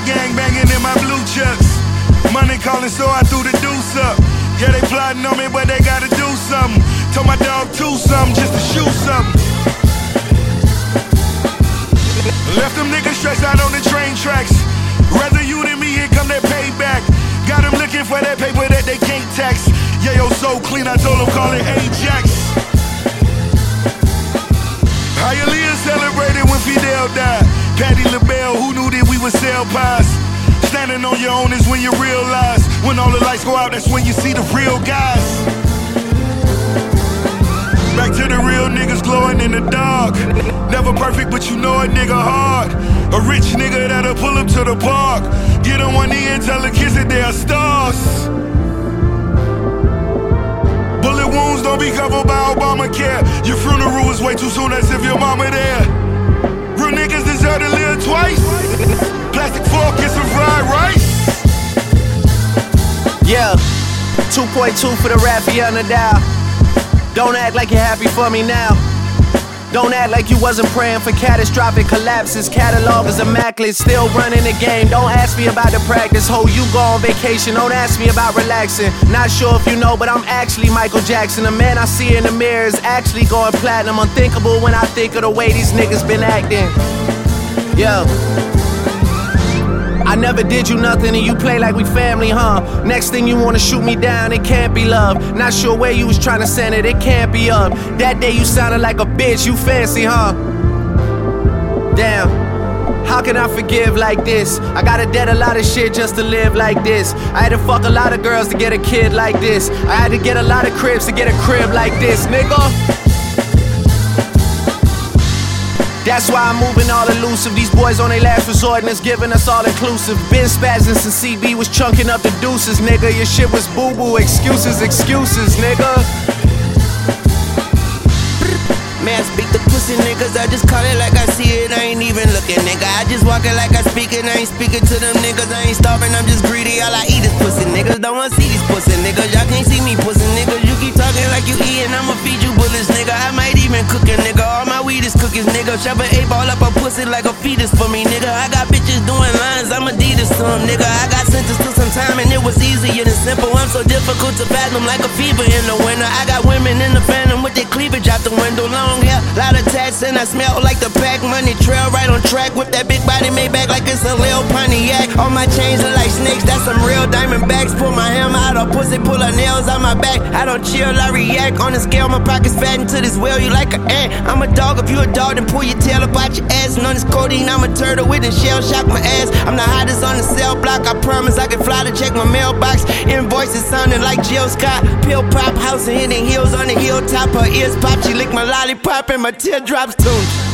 gang banging in my blue chucks. Money calling, so I threw the deuce up. Yeah, they plotting on me, but they gotta do something. Told my dog to something just to shoot something. Left them niggas stretched out on the train tracks. Rather you than me, here come that payback. Got them looking for that paper that they can't tax. Yeah, yo, so clean, I told them call it Ajax. Hialeah celebrated when Fidel died. Patti LaBelle, who knew that we would sell pies? Standing on your own is when you realize. When all the lights go out, that's when you see the real guys. Back to the real niggas glowing in the dark. Never perfect, but you know a nigga hard. A rich nigga that'll pull up to the park. Get on one knee and tell the kids that they are stars. Bullet wounds don't be covered by Obamacare. Your funeral was way too soon, as if your mama there. Real niggas deserve to live twice. Plastic fork and some fried rice. Yeah, 2.2 for the Rafael Nadal. Don't act like you're happy for me now. Don't act like you wasn't praying for catastrophic collapses. Catalog is immaculate, still running the game. Don't ask me about the practice. Ho, you go on vacation, don't ask me about relaxing. Not sure if you know, but I'm actually Michael Jackson. The man I see in the mirror is actually going platinum. Unthinkable when I think of the way these niggas been acting. Yo, I never did you nothing and you play like we family, huh? Next thing you wanna shoot me down, it can't be love. Not sure where you was trying to send it, it can't be up. That day you sounded like a bitch, you fancy, huh? Damn, how can I forgive like this? I gotta debt a lot of shit just to live like this. I had to fuck a lot of girls to get a kid like this. I had to get a lot of cribs to get a crib like this, nigga. That's why I'm moving all elusive. These boys on their last resort and it's giving us all inclusive. Been spazzing since CB was chunking up the deuces, nigga. Your shit was boo-boo, excuses, nigga. Man, speak the pussy niggas, I just call it like I see it, I ain't even looking, nigga. I just walk it like I speak it, I ain't speaking to them niggas. I ain't starving, I'm just greedy, all I eat is pussy niggas. Don't wanna see these pussy niggas, y'all can't see me pussy niggas. You keep talking like you eating, I'ma feed you bullets, nigga. I might even cook a nigga, all my weed is cookies, nigga. Shove an 8-ball up a pussy like a fetus for me, nigga. I got bitches doing lines, I'm Adidas to them, nigga. I got sentenced to some time and it was easier than simple. I'm so difficult to fathom like a fever in the winter. I got women in the phantom with their cleavage out the window. Long hair, lot of tats, and I smell like the pack. Money trail right on track with that big body made back like it's a Lil Pontiac. All my chains are like snakes, that's some real diamond backs. Pull my hammer out of pussy, pull her nails out my back. I don't chill, I react. On the scale, my pockets fat into this well, you like an ant. I'm a dog, if you a dog, then pull your tail up out your ass. And on this codeine, I'm a turtle with a shell shock my ass. I'm the hottest on the cell block, I promise I can fly to check my mailbox. Invoices sounding like Jill Scott. Pill pop, house and hitting heels on the hilltop. Her ears pop, she lick my lollipop and my teardrops too.